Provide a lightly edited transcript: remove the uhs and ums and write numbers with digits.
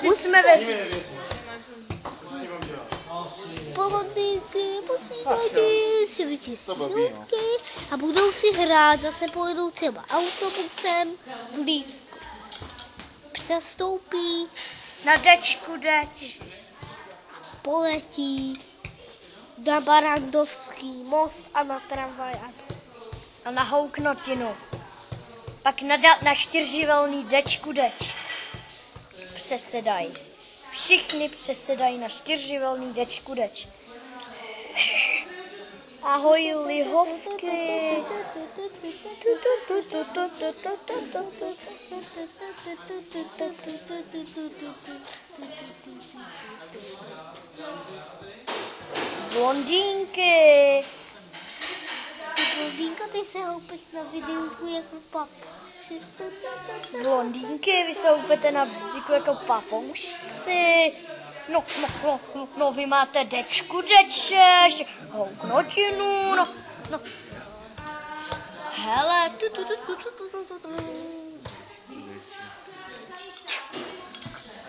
Jsme ve Blondýnky, posílají si vyčistí zubky a budou si hrát, zase pojedou třeba autobusem blízko. Přestoupí na dečku deč. Poletí na Barandovský most a na tramvaj A na Houknotinu. Pak na čtyřživelný dečku deč. Přesedají. Všichni přesedají na čtyřživelný dečku deč. Ahoj lihovky. Blondýnky. Blondýnka, ty se houpeš na videjku jako papa. Blondýnky, vy se houpete na videjku jako papoušci. No, vy máte dečku dečeš, Houknotinu, no. Hele,